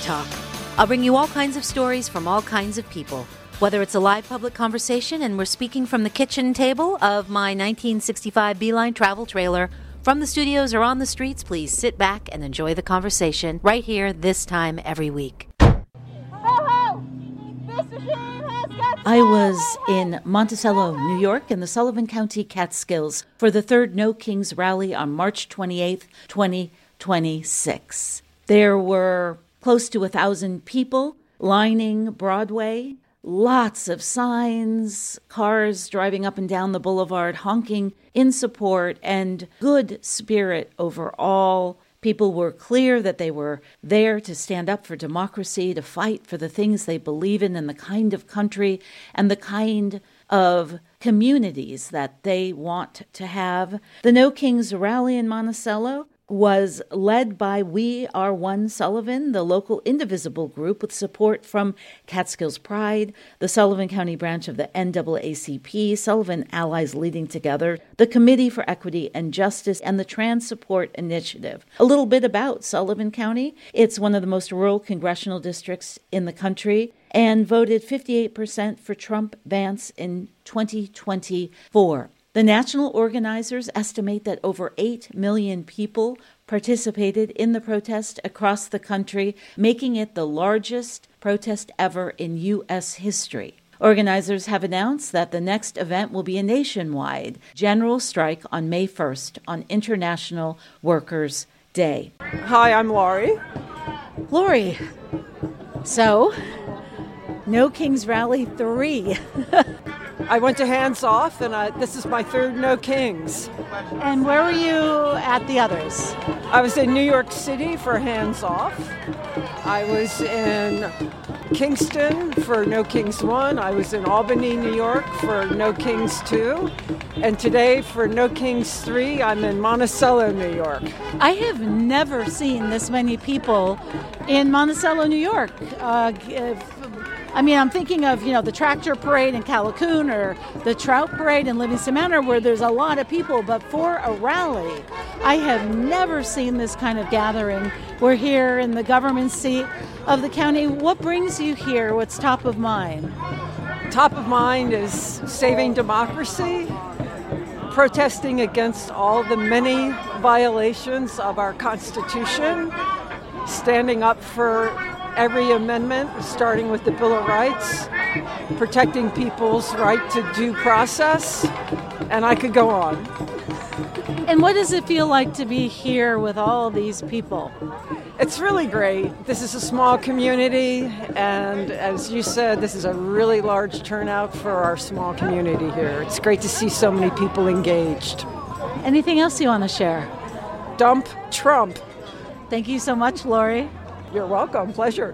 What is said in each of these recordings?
Talk. I'll bring you all kinds of stories from all kinds of people. Whether it's a live public conversation and we're speaking from the kitchen table of my 1965 Beeline travel trailer, from the studios or on the streets, please sit back and enjoy the conversation right here this time every week. I was in Monticello, New York, in the Sullivan County Catskills for the third No Kings rally on March 28th, 2026. There were close to 1,000 people lining Broadway, lots of signs, cars driving up and down the boulevard honking in support, and good spirit overall. People were clear that they were there to stand up for democracy, to fight for the things they believe in and the kind of country and the kind of communities that they want to have. The No Kings rally in Monticello was led by We Are One Sullivan, the local indivisible group with support from Catskills Pride, the Sullivan County branch of the NAACP, Sullivan Allies Leading Together, the Committee for Equity and Justice, and the Trans Support Initiative. A little bit about Sullivan County. It's one of the most rural congressional districts in the country and voted 58% for Trump-Vance in 2024. The national organizers estimate that over 8 million people participated in the protest across the country, making it the largest protest ever in U.S. history. Organizers have announced that the next event will be a nationwide general strike on May 1st on International Workers' Day. Hi, I'm Laurie. Laurie, so No Kings Rally 3. I went to Hands Off, and this is my third No Kings. And where were you at the others? I was in New York City for Hands Off. I was in Kingston for No Kings 1. I was in Albany, New York for No Kings 2. And today for No Kings 3, I'm in Monticello, New York. I have never seen this many people in Monticello, New York. I'm thinking of, the tractor parade in Callicoon or the trout parade in Livingston Manor where there's a lot of people. But for a rally, I have never seen this kind of gathering. We're here in the government seat of the county. What brings you here? What's top of mind? Top of mind is saving democracy, protesting against all the many violations of our Constitution, standing up for every amendment, starting with the Bill of Rights, protecting people's right to due process, and I could go on. And what does it feel like to be here with all these people? It's really great. This is a small community, and as you said, this is a really large turnout for our small community here. It's great to see so many people engaged. Anything else you want to share? Dump Trump. Thank you so much, Laurie. You're welcome. Pleasure.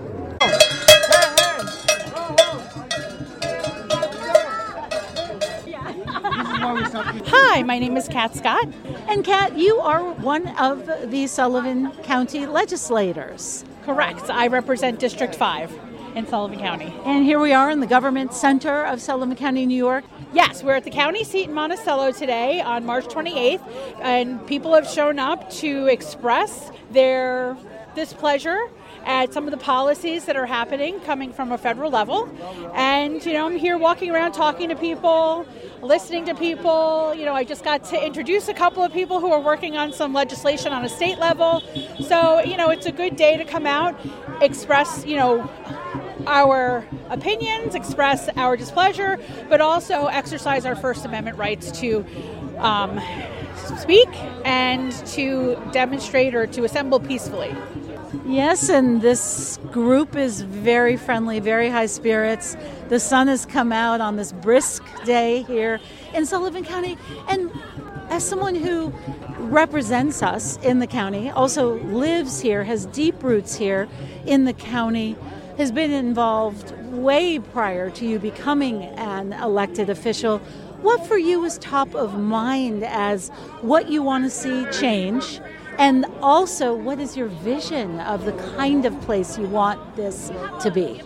Hi, my name is Kat Scott. And Kat, you are one of the Sullivan County legislators. Correct. I represent District 5 in Sullivan County. And here we are in the government center of Sullivan County, New York. Yes, we're at the county seat in Monticello today on March 28th, and people have shown up to express their displeasure at some of the policies that are happening coming from a federal level. And, I'm here walking around talking to people, listening to people. I just got to introduce a couple of people who are working on some legislation on a state level. So, it's a good day to come out, express, our opinions, express our displeasure, but also exercise our First Amendment rights to speak and to demonstrate or to assemble peacefully. Yes, and this group is very friendly, very high spirits. The sun has come out on this brisk day here in Sullivan County. And as someone who represents us in the county, also lives here, has deep roots here in the county, has been involved way prior to you becoming an elected official. What for you is top of mind as what you want to see change? And also, what is your vision of the kind of place you want this to be?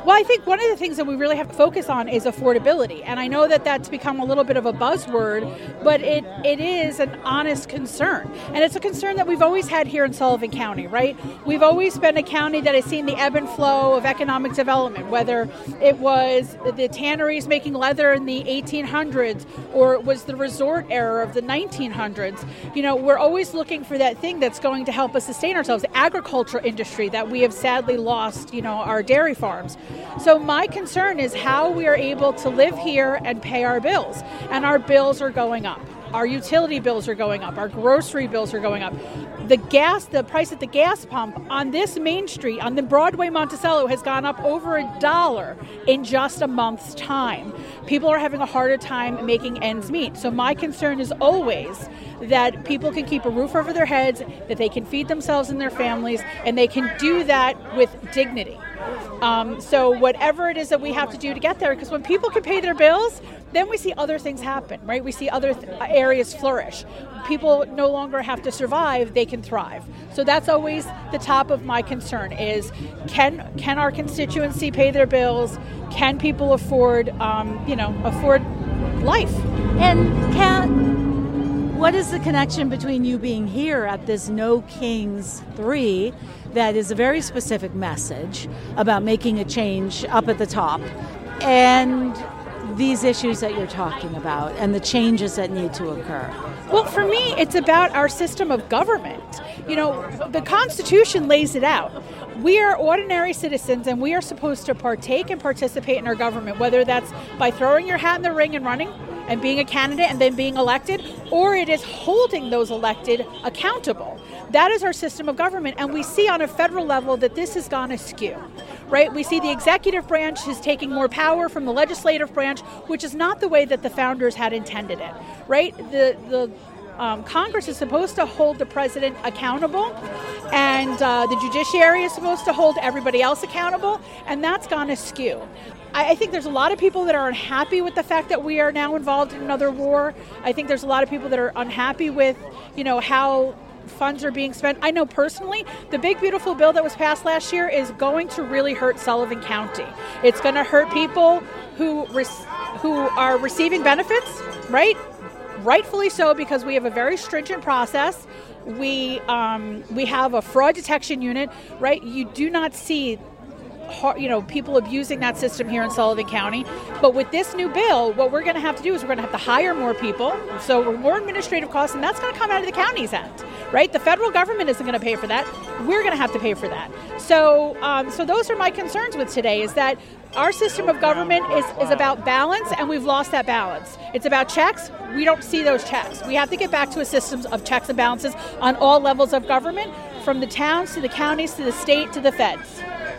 Well, I think one of the things that we really have to focus on is affordability. And I know that that's become a little bit of a buzzword, but it is an honest concern. And it's a concern that we've always had here in Sullivan County, right? We've always been a county that has seen the ebb and flow of economic development, whether it was the tanneries making leather in the 1800s or it was the resort era of the 1900s. You know, we're always looking for that thing that's going to help us sustain ourselves. The agriculture industry that we have sadly lost, you know, our dairy farms. So my concern is how we are able to live here and pay our bills. And our bills are going up. Our utility bills are going up. Our grocery bills are going up. The price at the gas pump on this main street, on the Broadway Monticello, has gone up over $1 in just a month's time. People are having a harder time making ends meet. So my concern is always that people can keep a roof over their heads, that they can feed themselves and their families, and they can do that with dignity. So whatever it is that we have to do to get there, because when people can pay their bills, then we see other things happen, right? We see other areas flourish. People no longer have to survive, they can thrive. So that's always the top of my concern is, can our constituency pay their bills? Can people afford life? And what is the connection between you being here at this No Kings 3 that is a very specific message about making a change up at the top, and these issues that you're talking about and the changes that need to occur? Well, for me, it's about our system of government. You know, the Constitution lays it out. We are ordinary citizens, and we are supposed to partake and participate in our government, whether that's by throwing your hat in the ring and running and being a candidate and then being elected, or it is holding those elected accountable. That is our system of government, and we see on a federal level that this has gone askew, right? We see the executive branch is taking more power from the legislative branch, which is not the way that the founders had intended it, right? The Congress is supposed to hold the president accountable, and the judiciary is supposed to hold everybody else accountable, and that's gone askew. I think there's a lot of people that are unhappy with the fact that we are now involved in another war. I think there's a lot of people that are unhappy with, how funds are being spent. I know personally, the big beautiful bill that was passed last year is going to really hurt Sullivan County. It's going to hurt people who are receiving benefits, right? Rightfully so, because we have a very stringent process. We have a fraud detection unit, right? You do not see people abusing that system here in Sullivan County. But with this new bill, what we're going to have to do is we're going to have to hire more people. So more administrative costs, and that's going to come out of the county's end, right? The federal government isn't going to pay for that. We're going to have to pay for that. So those are my concerns with today, is that our system of government is about balance, and we've lost that balance. It's about checks. We don't see those checks. We have to get back to a system of checks and balances on all levels of government, from the towns to the counties to the state to the feds.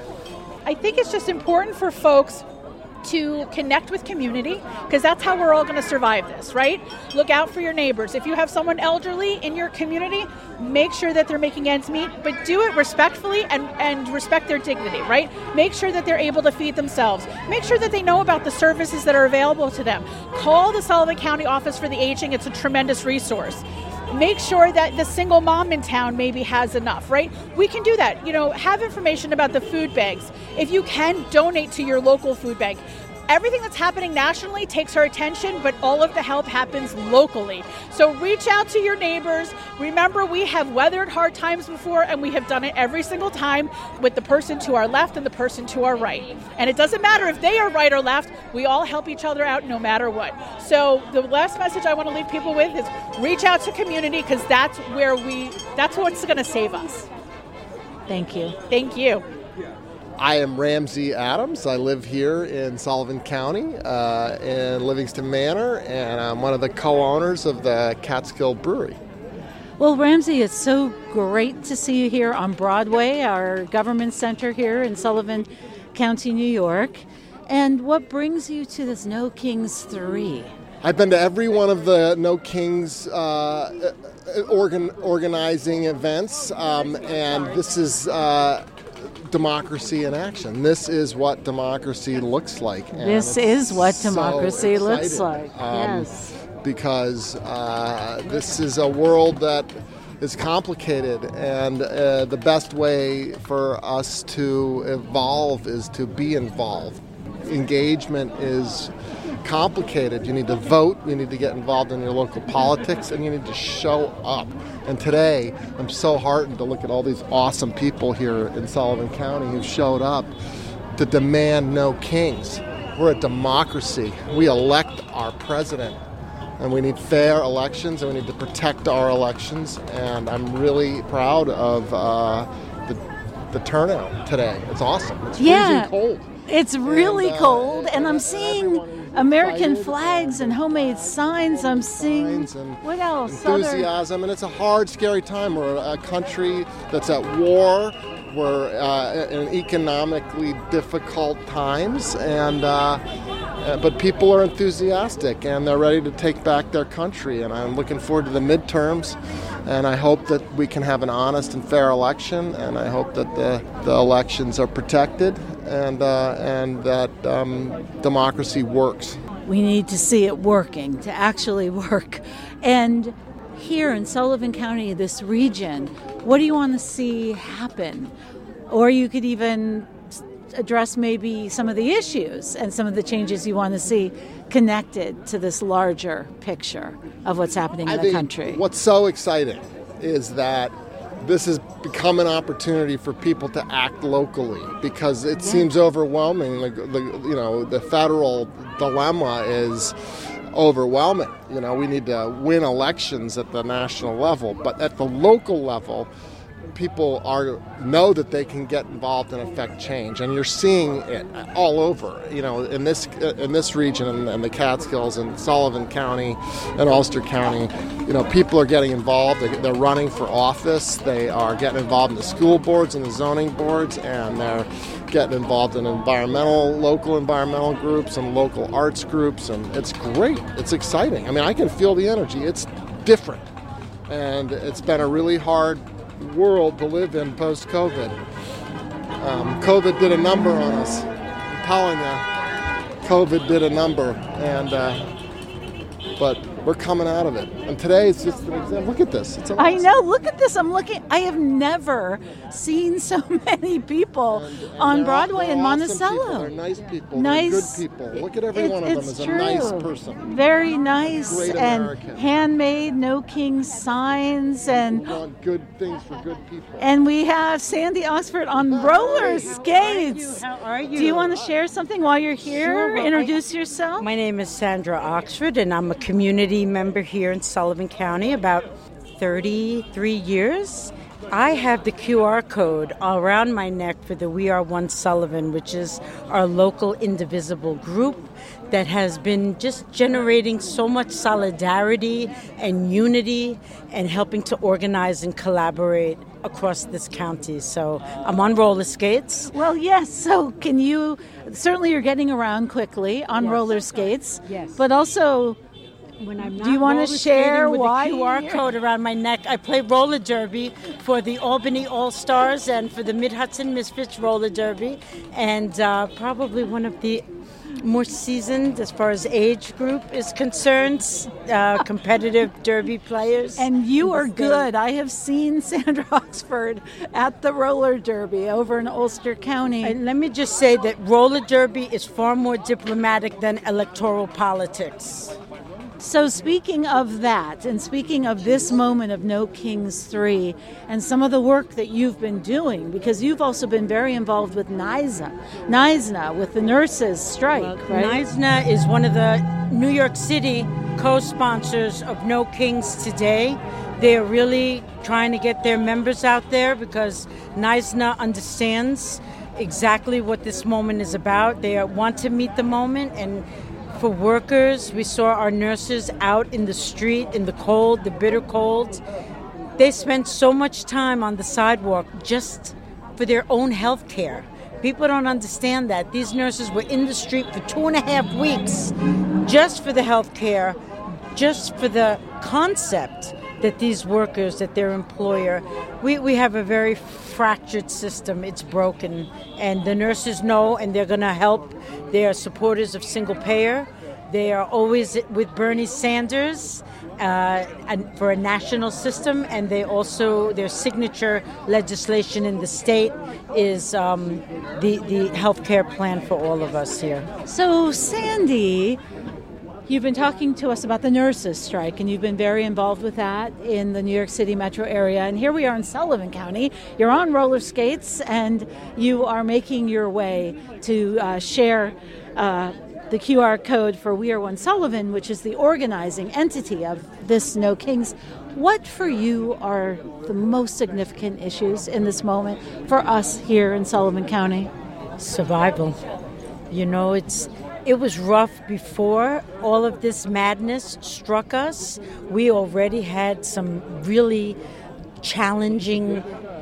I think it's just important for folks to connect with community, because that's how we're all going to survive this, right? Look out for your neighbors. If you have someone elderly in your community, make sure that they're making ends meet, but do it respectfully and respect their dignity, right? Make sure that they're able to feed themselves. Make sure that they know about the services that are available to them. Call the Sullivan County Office for the Aging. It's a tremendous resource. Make sure that the single mom in town maybe has enough, right? We can do that. Have information about the food banks. If you can, donate to your local food bank. Everything that's happening nationally takes our attention, but all of the help happens locally. So reach out to your neighbors. Remember, we have weathered hard times before, and we have done it every single time with the person to our left and the person to our right. And it doesn't matter if they are right or left, we all help each other out no matter what. So the last message I want to leave people with is reach out to community, because that's what's going to save us. Thank you. Thank you. I am Ramsey Adams. I live here in Sullivan County in Livingston Manor, and I'm one of the co-owners of the Catskill Brewery. Well, Ramsey, it's so great to see you here on Broadway, our government center here in Sullivan County, New York. And what brings you to this No Kings 3? I've been to every one of the No Kings organizing events, and this is democracy in action. This is what democracy looks like. And this is what democracy so looks like. Yes. Because this is a world that is complicated, and the best way for us to evolve is to be involved. Engagement is complicated. You need to vote, you need to get involved in your local politics, and you need to show up. And today, I'm so heartened to look at all these awesome people here in Sullivan County who showed up to demand no kings. We're a democracy. We elect our president, and we need fair elections, and we need to protect our elections. And I'm really proud of the turnout today. It's awesome. It's freezing cold. It's really cold, and I'm seeing American flags and homemade signs. I'm seeing, what else? Enthusiasm, and it's a hard, scary time. We're a country that's at war. We're in economically difficult times, and but people are enthusiastic, and they're ready to take back their country. And I'm looking forward to the midterms, and I hope that we can have an honest and fair election, and I hope that the elections are protected, and that democracy works. We need to see it working, to actually work. And here in Sullivan County, this region, what do you want to see happen? Or you could even address maybe some of the issues and some of the changes you want to see connected to this larger picture of what's happening in the country. What's so exciting is that this has become an opportunity for people to act locally, because it seems overwhelming. The federal dilemma is overwhelming. We need to win elections at the national level, but at the local level, people know that they can get involved and affect change, and you're seeing it all over. In this region and the Catskills and Sullivan County and Ulster County, people are getting involved. They're running for office. They are getting involved in the school boards and the zoning boards, and they're getting involved in local environmental groups and local arts groups, and it's great. It's exciting. I can feel the energy. It's different, and it's been a really hard world to live in post-COVID. COVID did a number on us. I'm telling you, COVID did a number, but we're coming out of it. And today it's just an example. Look at this. It's awesome. I know. Look at this. I'm looking. I have never seen so many people on Broadway in Monticello. They're nice people. They're good people. Look at every one of them as a nice person. Very nice. Great and American. Handmade, no king signs, and we want good things for good people. And we have Sandy Oxford on roller skates. How are you? Do you want to share something while you're here? Sure. Well, Introduce yourself. My name is Sandra Oxford, and I'm a community member here in Sullivan County, about 33 years. I have the QR code around my neck for the We Are One Sullivan, which is our local indivisible group that has been just generating so much solidarity and unity and helping to organize and collaborate across this county. So I'm on roller skates. Well, yes. So can you, certainly you're getting around quickly on roller skates. Yes. But also, When I'm not do you want to share with why the QR code around my neck? I play roller derby for the Albany All-Stars and for the Mid-Hudson Misfits roller derby, and probably one of the more seasoned as far as age group is concerned, competitive derby players. And you are good. I have seen Sandra Oxford at the roller derby over in Ulster County. And let me just say that roller derby is far more diplomatic than electoral politics. So speaking of that, and speaking of this moment of No Kings 3, and some of the work that you've been doing, because you've also been very involved with NYSNA, with the nurses' strike, right? NYSNA is one of the New York City co-sponsors of No Kings Today. They're really trying to get their members out there because NYSNA understands exactly what this moment is about. They want to meet the moment, and for workers, we saw our nurses out in the street in the cold, the bitter cold. They spent so much time on the sidewalk just for their own health care. People don't understand that. These nurses were in the street for 2.5 weeks just for the health care, just for the concept that these workers, that their employer, we have a very fractured system. It's broken, and the nurses know, and they're going to help. They are supporters of single payer. They are always with Bernie Sanders. for a national system, and their signature legislation in the state is the health care plan for all of us here. So, Sandy, you've been talking to us about the nurses' strike, and you've been very involved with that in the New York City metro area. And here we are in Sullivan County. You're on roller skates, and you are making your way to share the QR code for We Are One Sullivan, which is the organizing entity of this No Kings. What for you are the most significant issues in this moment for us here in Sullivan County? Survival. It was rough before all of this madness struck us. We already had some really challenging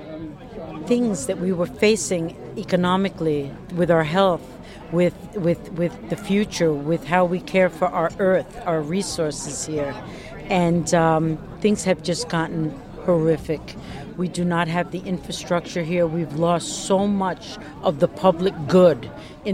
things that we were facing economically, with our health, with the future, with how we care for our earth, our resources here. And things have just gotten horrific. We do not have the infrastructure here. We've lost so much of the public good.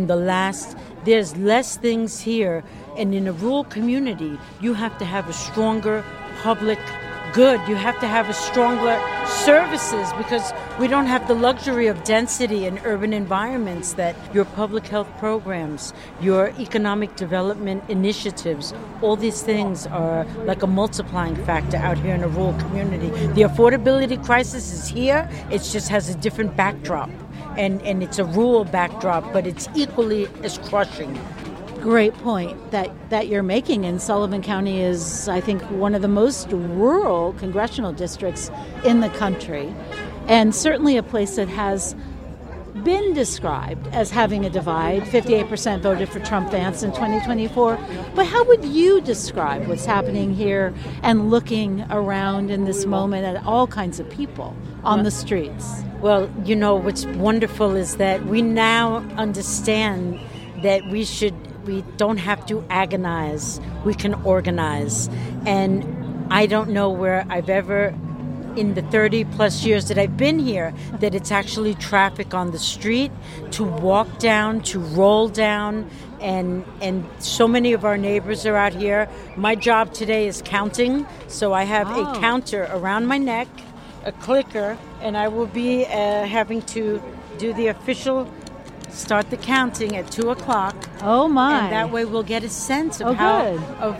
There's less things here, and in a rural community, you have to have a stronger public good. You have to have a stronger services, because we don't have the luxury of density in urban environments that your public health programs, your economic development initiatives, all these things are like a multiplying factor out here in a rural community. The affordability crisis is here. It just has a different backdrop. And it's a rural backdrop, but it's equally as crushing. Great point that you're making. And Sullivan County is, I think, one of the most rural congressional districts in the country, and certainly a place that has been described as having a divide. 58% voted for Trump-Vance in 2024. But how would you describe what's happening here and looking around in this moment at all kinds of people on the streets? Well, what's wonderful is that we now understand that we don't have to agonize. We can organize. And I don't know where I've ever, in the 30 plus years that I've been here, that it's actually traffic on the street to walk down, to roll down. And so many of our neighbors are out here. My job today is counting. So I have a counter around my neck, a clicker, and I will be having to do the official start the counting at 2 o'clock. Oh my! And that way we'll get a sense of how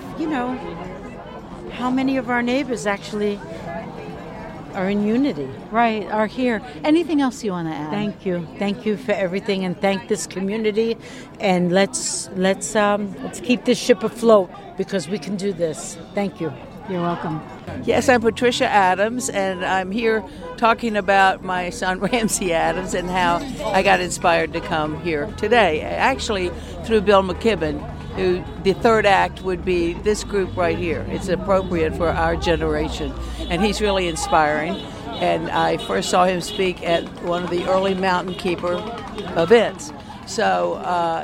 many of our neighbors actually are in unity. Right, are here. Anything else you want to add? Thank you for everything, and thank this community. And let's keep this ship afloat, because we can do this. Thank you. You're welcome. Yes, I'm Patricia Adams, and I'm here talking about my son Ramsey Adams and how I got inspired to come here today. Actually, through Bill McKibben, who the third act would be this group right here. It's appropriate for our generation, and he's really inspiring. And I first saw him speak at one of the early Mountain Keeper events. So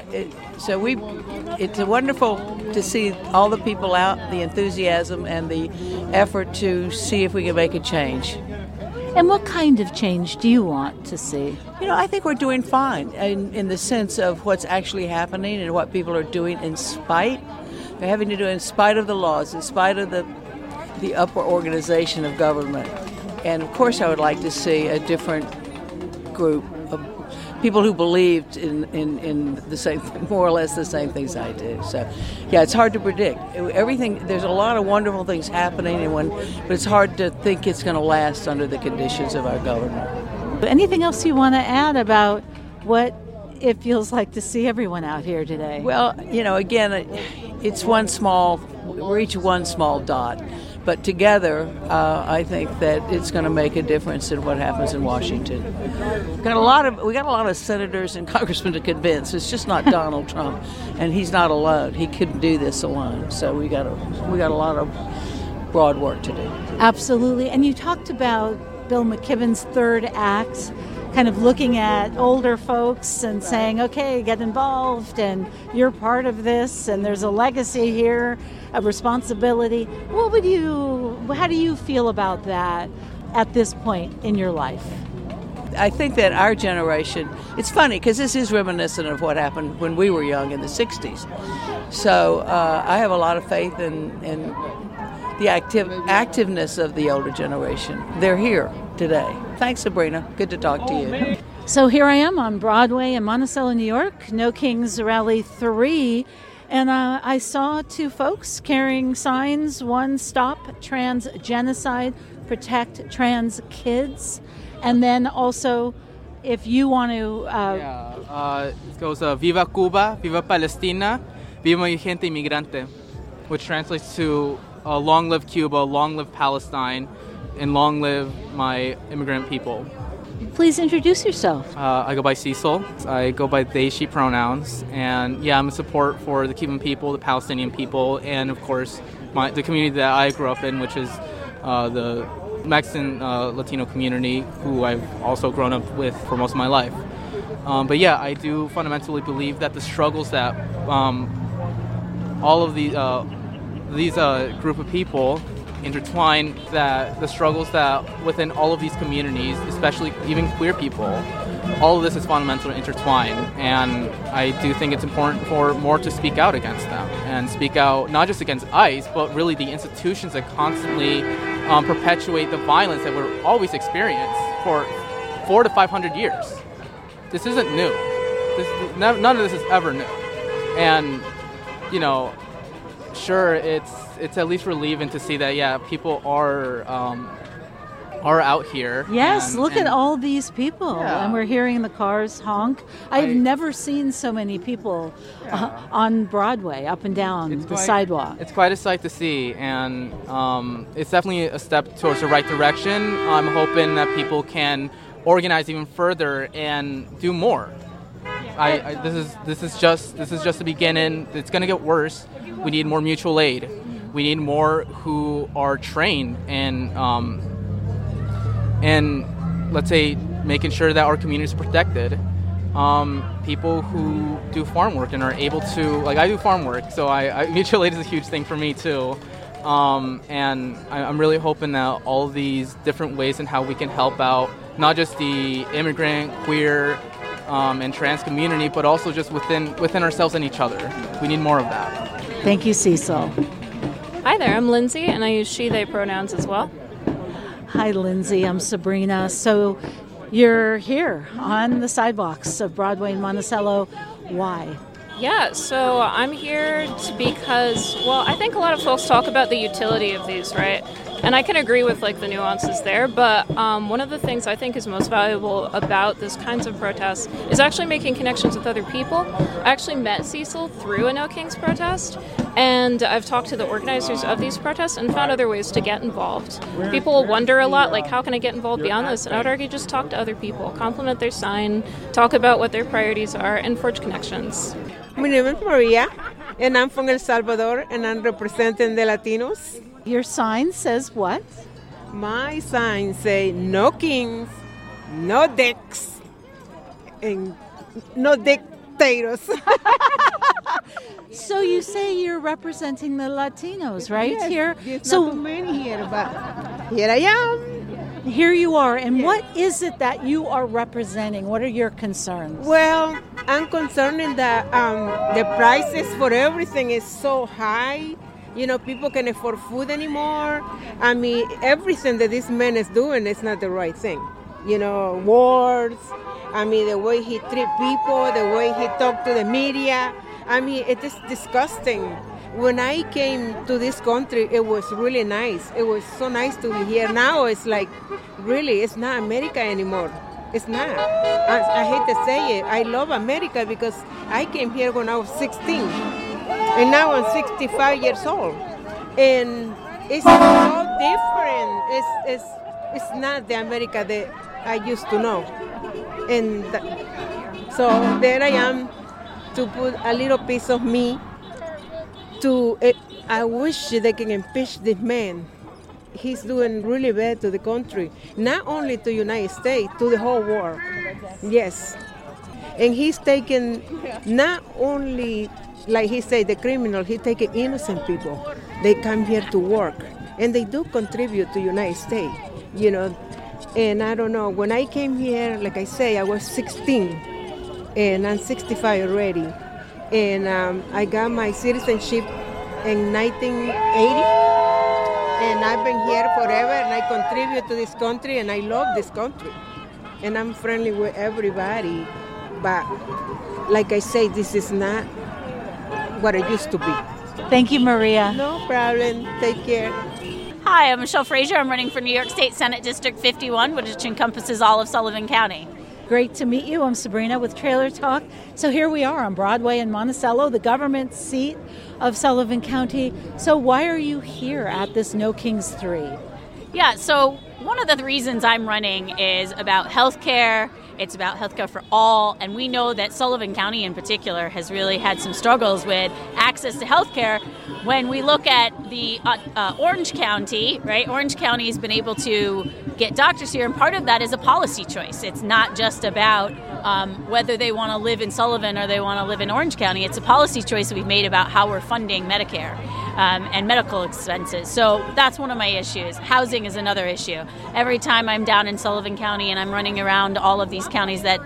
it's wonderful to see all the people out, the enthusiasm and the effort to see if we can make a change. And what kind of change do you want to see? I think we're doing fine in the sense of what's actually happening and what people are doing in spite. They're having to do in spite of the laws, in spite of the upper organization of government. And of course I would like to see a different group of people who believed in the same, more or less the same things I do. So, yeah, it's hard to predict. There's a lot of wonderful things happening, but it's hard to think it's going to last under the conditions of our government. Anything else you want to add about what it feels like to see everyone out here today? Well, again, we're each one small dot. But together, I think that it's going to make a difference in what happens in Washington. We got a lot of senators and congressmen to convince. It's just not Donald Trump, and he's not alone. He couldn't do this alone. So we got a lot of broad work to do. Absolutely. And you talked about Bill McKibben's third act, kind of looking at older folks and saying, okay, get involved, and you're part of this, and there's a legacy here, a responsibility. How do you feel about that at this point in your life? I think that our generation, it's funny because this is reminiscent of what happened when we were young in the 60s. So I have a lot of faith in the activeness of the older generation. They're here today. Thanks, Sabrina. Good to talk to you. So here I am on Broadway in Monticello, New York, No Kings Rally 3, and I saw two folks carrying signs, one, Stop Trans Genocide, Protect Trans Kids, and then also, if you want to... it goes, Viva Cuba, Viva Palestina, Viva mi gente inmigrante, which translates to long live Cuba, long live Palestine, and long live my immigrant people. Please introduce yourself. I go by Cecil. I go by they, she pronouns. And yeah, I'm a support for the Cuban people, the Palestinian people, and of course, the community that I grew up in, which is the Mexican Latino community, who I've also grown up with for most of my life. But yeah, I do fundamentally believe that the struggles that all of these group of people intertwine, that the struggles that within all of these communities, especially even queer people, all of this is fundamentally intertwined, and I do think it's important for more to speak out against them, and speak out not just against ICE, but really the institutions that constantly perpetuate the violence that we're always experienced for 400 to 500 years. This isn't new. None of this is ever new, and sure, it's at least relieving to see that people are out here. Yes, look at all these people, and we're hearing the cars honk. I've never seen so many people on Broadway, up and down the sidewalk. It's quite a sight to see, and it's definitely a step towards the right direction. I'm hoping that people can organize even further and do more. This is just the beginning. It's going to get worse. We need more mutual aid. We need more who are trained in let's say making sure that our community is protected. People who do farm work and are able to, like I do farm work, so mutual aid is a huge thing for me too. And I'm really hoping that all these different ways in how we can help out not just the immigrant, queer, and trans community, but also just within ourselves and each other. We need more of that. Thank you, Cecil. Hi there, I'm Lindsay, and I use she, they pronouns as well. Hi, Lindsay. I'm Sabrina. So you're here on the sidewalks of Broadway in Monticello. Why? Yeah, so I'm here because, I think a lot of folks talk about the utility of these, right? And I can agree with the nuances there, but one of the things I think is most valuable about this kinds of protests is actually making connections with other people. I actually met Cecil through a No Kings protest, and I've talked to the organizers of these protests and found other ways to get involved. People wonder a lot, how can I get involved beyond this? And I would argue just talk to other people, compliment their sign, talk about what their priorities are, and forge connections. My name is Maria, and I'm from El Salvador, and I'm representing the Latinos. Your sign says what? My sign say no kings, no dicks, and no dictators. So you say you're representing the Latinos, right? Yes, Here. There's So not too many here, but here I am. Here you are, and what is it that you are representing? What are your concerns? Well, I'm concerned that the prices for everything is so high. People can't afford food anymore. I mean, everything that this man is doing is not the right thing. Wars. I mean, the way he treats people, the way he talks to the media. I mean, it is disgusting. When I came to this country, it was really nice. It was so nice to be here. Now it's really, it's not America anymore. It's not. I hate to say it. I love America because I came here when I was 16. And now I'm 65 years old. And it's so different. It's not the America that I used to know. And so there I am to put a little piece of me to, I wish they can impeach this man. He's doing really bad to the country, not only to the United States, to the whole world. Yes. And he's taking not only, like he said, the criminal, he's taking innocent people. They come here to work, and they do contribute to the United States, And I don't know, when I came here, like I say, I was 16, and I'm 65 already. And I got my citizenship in 1980. And I've been here forever, and I contribute to this country, and I love this country. And I'm friendly with everybody. But like I say, this is not what it used to be. Thank you, Maria. No problem. Take care. Hi, I'm Michelle Frazier. I'm running for New York State Senate District 51, which encompasses all of Sullivan County. Great to meet you. I'm Sabrina with Trailer Talk. So here we are on Broadway in Monticello, the government seat of Sullivan County. So why are you here at this No Kings 3? Yeah, so one of the reasons I'm running is about health care. It's about healthcare for all, and we know that Sullivan County in particular has really had some struggles with access to healthcare. When we look at the Orange County, right? Orange County has been able to get doctors here, and part of that is a policy choice. It's not just about whether they want to live in Sullivan or they want to live in Orange County. It's a policy choice that we've made about how we're funding Medicare and medical expenses. So that's one of my issues. Housing is another issue. Every time I'm down in Sullivan County and I'm running around all of these counties that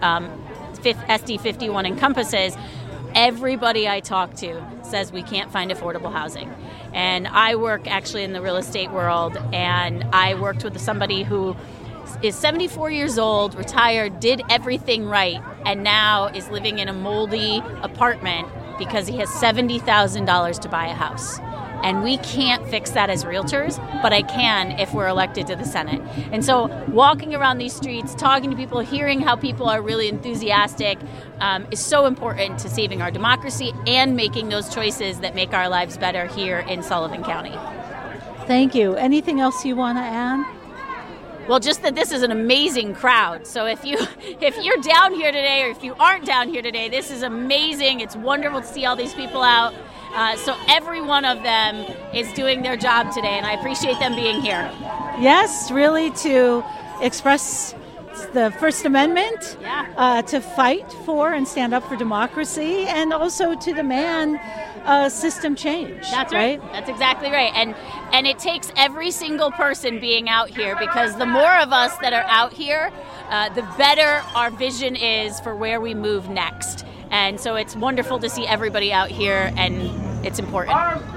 SD 51 encompasses, everybody I talk to says we can't find affordable housing. And I work actually in the real estate world, and I worked with somebody who is 74 years old, retired, did everything right, and now is living in a moldy apartment because he has $70,000 to buy a house. And we can't fix that as realtors, but I can if we're elected to the Senate. And so walking around these streets, talking to people, hearing how people are really enthusiastic is so important to saving our democracy and making those choices that make our lives better here in Sullivan County. Thank you. Anything else you want to add? Well, just that this is an amazing crowd. So if you're down here today, or if you aren't down here today, this is amazing. It's wonderful to see all these people out. So every one of them is doing their job today, and I appreciate them being here. Yes, really to express the First Amendment, to fight for and stand up for democracy, and also to demand system change. That's right. That's exactly right. And it takes every single person being out here, because the more of us that are out here, the better our vision is for where we move next. And so it's wonderful to see everybody out here, and it's important.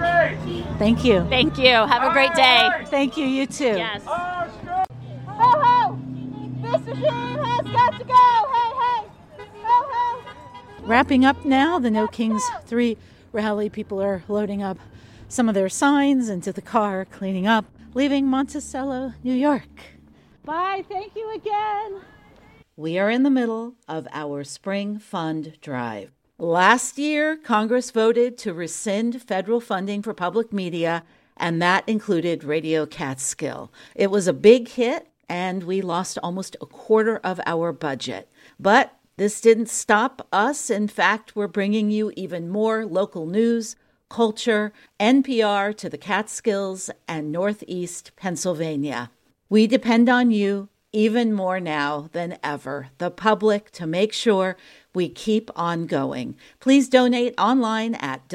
Thank you. Thank you. Have a great day. Thank you. You too. Yes. Ho, ho! This regime has got to go! Hey, hey! Ho, ho! Wrapping up now, the No Kings 3 rally. People are loading up some of their signs into the car, cleaning up, leaving Monticello, New York. Bye. Thank you again. We are in the middle of our Spring Fund Drive. Last year, Congress voted to rescind federal funding for public media, and that included Radio Catskill. It was a big hit, and we lost almost a quarter of our budget. But this didn't stop us. In fact, we're bringing you even more local news, culture, NPR to the Catskills and Northeast Pennsylvania. We depend on you even more now than ever, the public, to make sure we keep on going. Please donate online at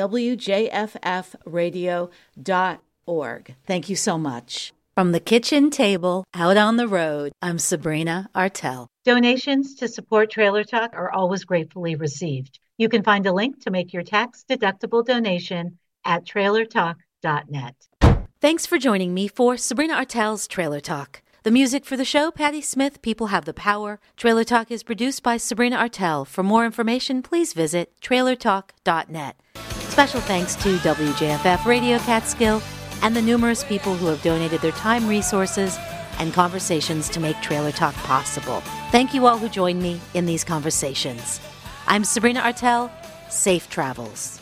wjffradio.org. Thank you so much. From the kitchen table out on the road, I'm Sabrina Artel. Donations to support Trailer Talk are always gratefully received. You can find a link to make your tax-deductible donation at trailertalk.net. Thanks for joining me for Sabrina Artel's Trailer Talk. The music for the show, Patti Smith, People Have the Power. Trailer Talk is produced by Sabrina Artel. For more information, please visit trailertalk.net. Special thanks to WJFF Radio Catskill and the numerous people who have donated their time, resources, and conversations to make Trailer Talk possible. Thank you all who joined me in these conversations. I'm Sabrina Artel. Safe travels.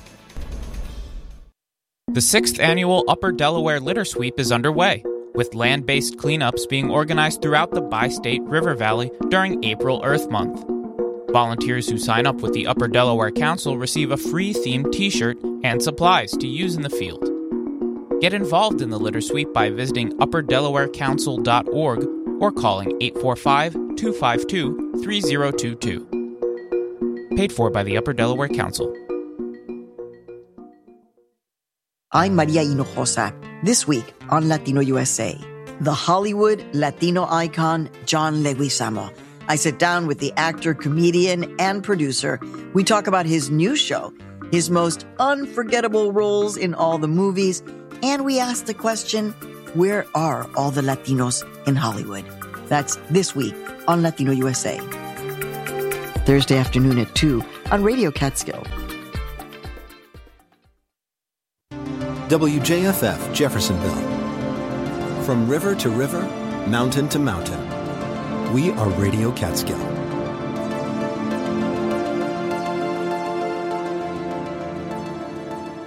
The 6th annual Upper Delaware Litter Sweep is underway, with land-based cleanups being organized throughout the bi-state river valley during April Earth Month. Volunteers who sign up with the Upper Delaware Council receive a free themed t-shirt and supplies to use in the field. Get involved in the litter sweep by visiting upperdelawarecouncil.org or calling 845-252-3022. Paid for by the Upper Delaware Council. I'm Maria Hinojosa. This week on Latino USA, the Hollywood Latino icon John Leguizamo. I sit down with the actor, comedian, and producer. We talk about his new show, his most unforgettable roles in all the movies, and we ask the question, Where are all the Latinos in Hollywood? That's this week on Latino USA. Thursday afternoon at 2 on Radio Catskill. WJFF Jeffersonville. From river to river, mountain to mountain, we are Radio Catskill.